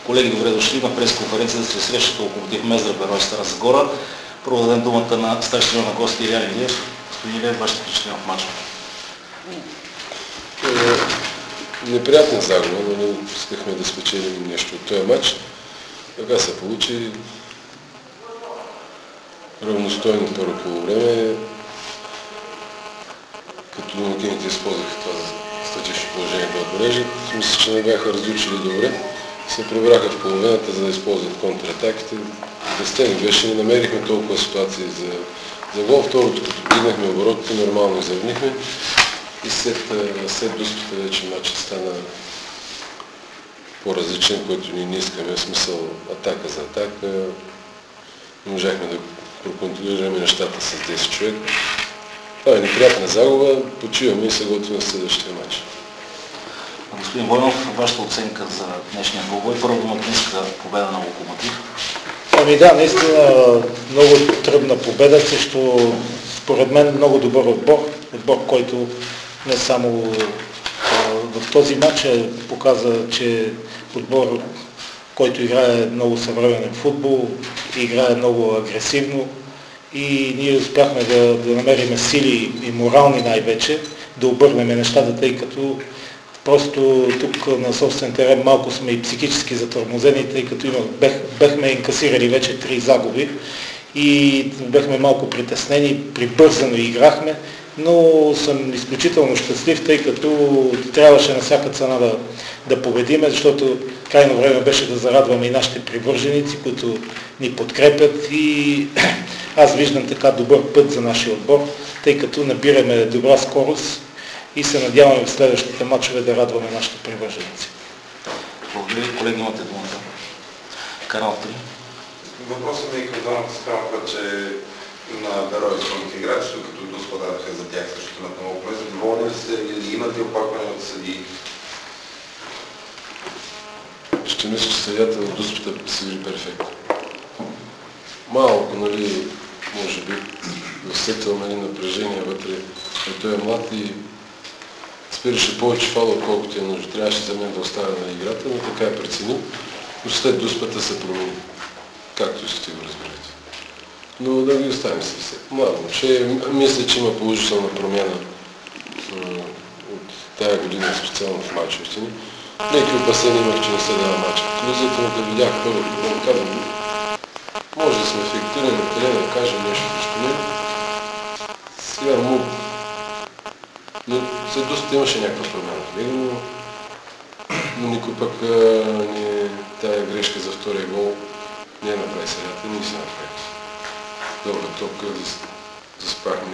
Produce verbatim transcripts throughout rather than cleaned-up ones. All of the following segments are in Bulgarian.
Колеги, добре дошли на пресконференция да се срещат Локомотив Мездра, Берой, Стара Загора. Първо дадем думата на старши треньор на гости Илиян Илиев. Господин Илиев, вашите впечатления в мача? Неприятна загуба, но не искахме да спечелим нещо от този матч. Така се получи равностойно първо полувреме. Като домакините използваха това статично положение да отбележат. Мисля, че не бяха разучили добре. Се прибраха в половината, за да използват контратаките. Десте не беше, не намерихме толкова ситуации за, за гол. Второто, като дигнахме оборотите, нормално изравнихме. И след, след дуспата вече матчът стана по-различен, който ние не искаме, в смисъл атака за атака. Не можахме да проконтролираме нещата с десет човек. Това е неприятна загуба, почиваме и се готвим на следващия матч. Господин Войнов, вашата оценка за днешния двубой, първо домакинска победа на Локомотив? Ами да, наистина много трудна победа срещу, според мен, много добър отбор. Отбор, който не само в този матч показа, че отбор, който играе много съвременен футбол, играе много агресивно и ние успяхме да, да намерим сили и морални най-вече, да обърнем нещата, тъй като просто тук на собствен терен малко сме и психически затормозени, тъй като има, бех, бехме инкасирали вече три загуби и бехме малко притеснени, прибързано играхме, но съм изключително щастлив, тъй като трябваше на всяка цена да, да победиме, защото крайно време беше да зарадваме и нашите привърженици, които ни подкрепят и аз виждам така добър път за нашия отбор, тъй като набираме добра скорост и се надяваме в следващите матчове да радваме нашите привърженици. Благодаря ви, колеги, имате думата. Канал три. Въпросът ми е към двамата спрямо, че на Берой изпълних играчи, като доспадаха за тях също имат много полезно. Доволни ли сте или имате оплакване от съдии? Ще мисля, че съдията в дуспата свири перфектно. Малко, нали, може би, усетил нали, напрежение вътре, но той е млад и спираше повече фала, отколкото е нужда. Трябваше за мен да оставя на играта, но така е преценил. Но след дуспата се промени, както сте го разберете. Но да ги оставим си все. Младо момче, мисля, че има положителна промяна от тая година, специално в мачовете ни. Леки опасения имах, че не се дава мача. Телевизията му, като видях първо, да казвам, може да сме ефективни, но къде да кажем нещо срещу него. Сега му... Но след доста имаше някаква промяна в него, но, но никой пък а, не, тая грешка за втория гол не направи серията, ние си направи. Добра топка, заспахме.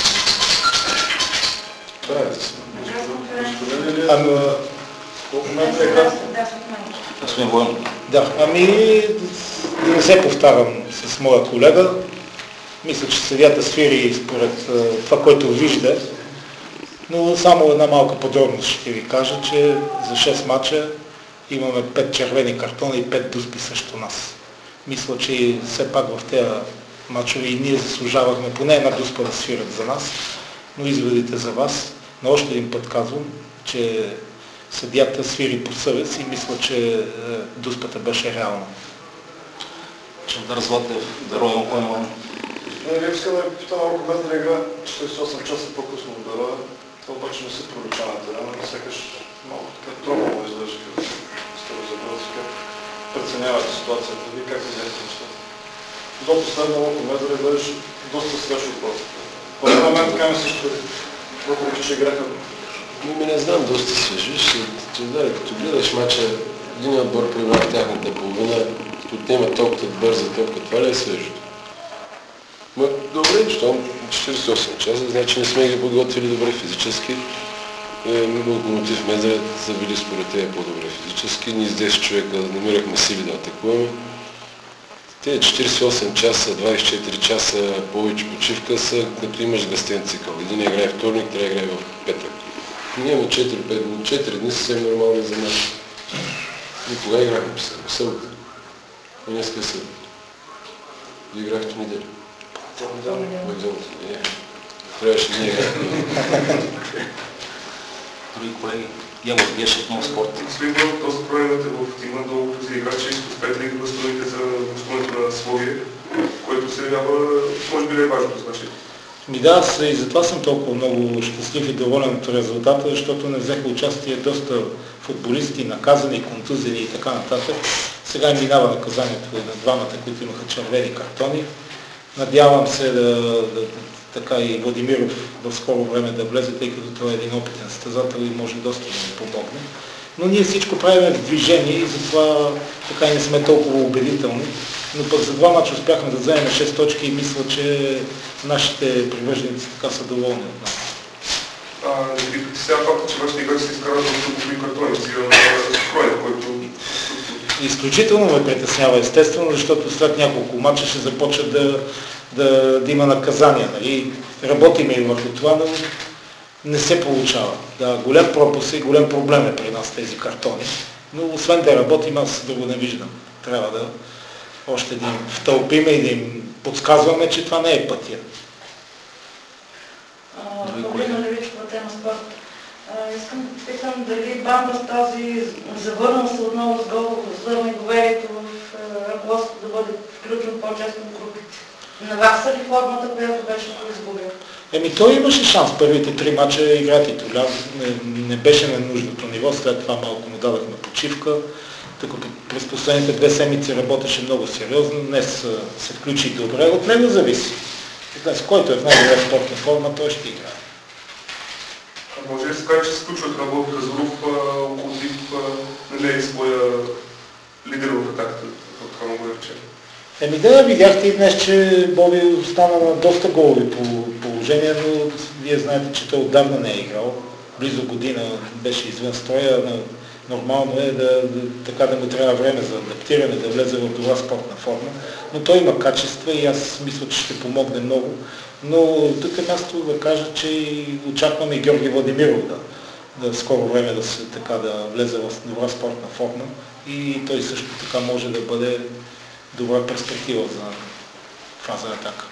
Това е да се. Ами, колко ме прекрасно? Господин Войнов. Да, ами да не се повтарям с моя колега. Мисля, че съдията свири според това, което вижда. Но само една малка подробност ще ви кажа, че за шест мача имаме пет червени картона и пет дуспи срещу нас. Мисля, че все пак в тези мачове и ние заслужавахме поне една дуспа да свират за нас, но изводите за вас. Но още един път казвам, че съдията свири по съвест и мисля, че дуспата беше реална. Чандар Златев, Берой, Локомотив. Не, искам да питам малко Мездра игра четиридесет и осем часа по-късно от Берой. Това обаче не се пролича на терена, но сякаш малко така тромало изглежда, като сте разобрали, как преценявате ситуацията. Вие как видяхте нещата? До последно малко Мездра изглеждаш доста свеж отбор. В този момент така ми се ще, въпреки че играха. Ми не знам, доста свеж. Виж, като гледаш мача, един отбор проиграва тяхната половина, отнема топката, бърза топка, това ли е свежото? Ма, добре, щом четиридесет и осем часа, значи не сме ги подготвили добре физически. Локомотив Мездра са били според тези по-добре физически. Ние с десет човека намирахме сили да атакуваме. Те четиридесет и осем часа, двадесет и четири часа повече почивка са като имаш гъстен цикъл. Един играе вторник, трябва да играе в петък. Ние имаме четири-пет дни, четири дни съвсем нормални за нас. И кога играхме последно? Събота. И днеска е събота. И играхте неделя. Понеделник. Трябваше да не играхме. Други колеги. Явор Гешев, Нов спорт. Господин Бърнов, този проблем имате в тима, докато за играчи Ми да, аз и затова съм толкова много щастлив и доволен от резултата, защото не взеха участие доста футболисти, наказани, контузени и така нататък. Сега минава наказанието на двамата, които имаха червени картони. Надявам се да, да така и Владимиров в скоро време да влезе, тъй като той е един опитен състезател и може доста да ни помогне. Но ние всичко правим в движение и затова така и не сме толкова убедителни. Но пък за два мача успяхме да вземем шест точки и мисля, че нашите привърженици така са доволни от нас. Не ви притеснява факта, че вашите играчи се изкарат в друго картони, цивил на Крой, който... Изключително ме притеснява, естествено, защото след няколко мача ще започнат да, да, да има наказания. Нали? Работиме и върху това, но не се получава. Да, голям пропуск и голям проблем е при нас тези картони. Но освен да работим, аз друго не виждам. Трябва да още да им втълпиме и да им подсказваме, че това не е пътя. Павлина Левичкова, тема спорт. Искам да питам дали банда с тази завърна се отново с гол, завърна доверието в ръководството да бъде включен по-често в групите. Навакса ли формата, която беше изгубил? Еми той имаше шанс първите три мача игра титуляр, не, не беше на нужното ниво, след това малко му дадахме почивка. Така през последните две седмици работеше много сериозно, днес се включи добре, от него зависи. Днес, който е в най-добра спортна форма, той ще играе. Може ли се каже, че се случва това в Казаров, около Дип намери своя лидер в атаката, така много рече? Еми да, видяхте и днес, че Боби остана на доста голови положения, но вие знаете, че той отдавна не е играл. Близо година беше извън строя, но нормално е да, да, така да му трябва време за адаптиране, да влезе в добра спортна форма. Но той има качества и аз мисля, че ще помогне много. Но тук е място да кажа, че очакваме и Георги Владимиров да, да скоро време да, се, така, да влезе в добра спортна форма и той също така може да бъде добра перспектива за фаза атака.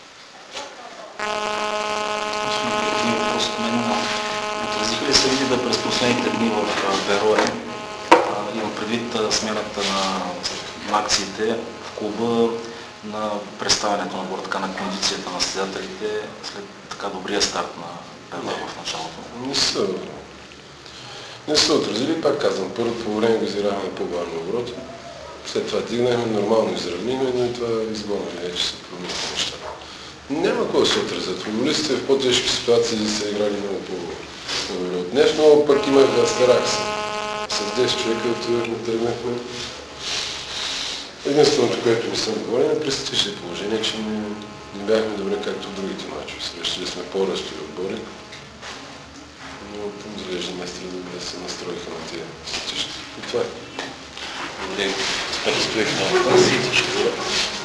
Един въпрос от мен. Отразиха ли се види да през последните дни в Берое, имам предвид смяната на, на акциите в клуба, на представянето на гората, така, на кондицията на състезателите след така добрия старт на Берое в началото? Не са. Не са отразили, пак казвам, първото по време го изиграхме по-бавно обороти. След това дигнахме, нормално изравнихме, но и това изгонали, вече се променят нещата. Няма какво да се отразят. Футболистите в по-тежки ситуации са играли много по-добре от днес, но пък имаха Астеракс. С десет човека отивахме, тръгнахме. Единственото, което не съм доволен, е пресетваше положение, че не, не бяхме добре както в другите мачове. Срещали сме по-ръстови отбори, но изглежда местри добре се настроиха на тия статични. И това е. Благодаря. Предстоих на